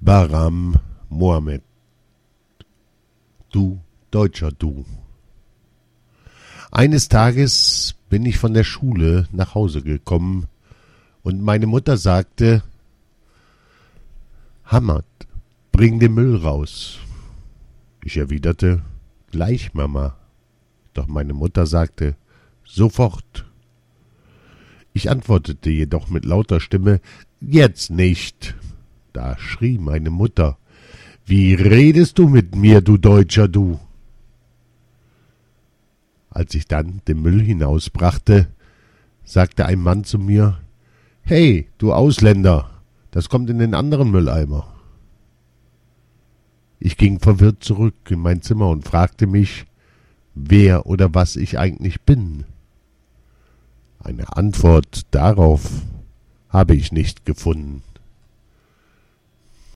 Bahram Mohammed. Du Deutscher, du. Eines Tages bin ich von der Schule nach Hause gekommen und meine Mutter sagte: Hamad, bring den Müll raus. Ich erwiderte: Gleich, Mama. Doch meine Mutter sagte: Sofort. Ich antwortete jedoch mit lauter Stimme: Jetzt nicht. Da schrie meine Mutter: Wie redest du mit mir, du Deutscher, du? Als ich dann den Müll hinausbrachte, sagte ein Mann zu mir: Hey, du Ausländer, das kommt in den anderen Mülleimer. Ich ging verwirrt zurück in mein Zimmer und fragte mich, wer oder was ich eigentlich bin. Eine Antwort darauf habe ich nicht gefunden.